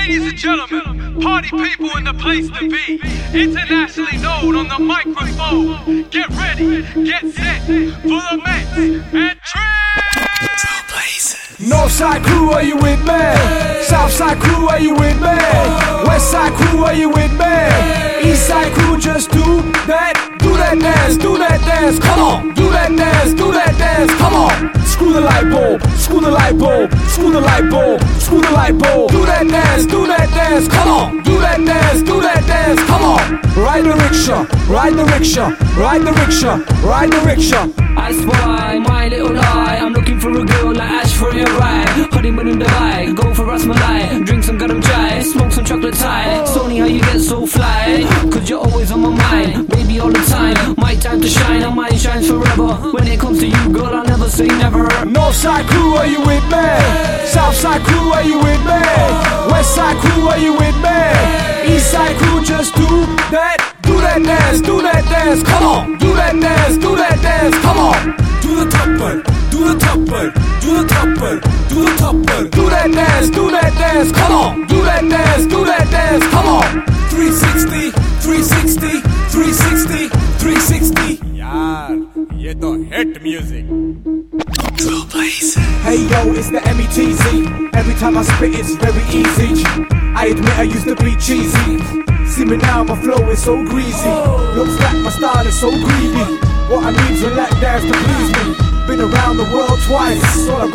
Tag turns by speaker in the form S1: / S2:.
S1: Ladies and gentlemen, party people in the place to be, internationally known on the microphone. Get ready, get set for the Mets and
S2: Northside crew, are you with me? Southside crew, are you with me? Westside crew, are you with me? Eastside crew, just do that dance, do that dance, come on. Do that dance, come on. Screw the light bulb, screw the light bulb, screw the light bulb, screw the light bulb. Do that dance, come on. Do that dance, come on. Ride the rickshaw, ride the rickshaw, ride the rickshaw, ride the rickshaw.
S3: I spy my little eye. I'm looking for a girl like Ash for your ride. Honeymoon in Dubai, go for Rasmalai. Drink some garam chai, smoke some chocolate Thai. Sony, how you get so fly? Cause you're always on my mind, baby, all the time. My time to shine, and mine shines forever. When it comes to you, girl, I'll never say never.
S2: Northside crew, are you with me? Southside crew, are you with me? Westside crew, are you with me? Eastside crew, just do that dance, come on. Do that dance, come on. Do the top one, do the top one, do the top one, do the top one. Do that dance, come on. Do that dance, come on. 360, 360, 360, 360.
S4: यार ये तो hit music.
S2: Hey yo, it's the METZ. Every time I spit it's very easy. I admit I used to be cheesy. See me now, my flow is so greasy. Looks like my style is so greedy. What I need's a lap dance to please me. Been around the world twice. All I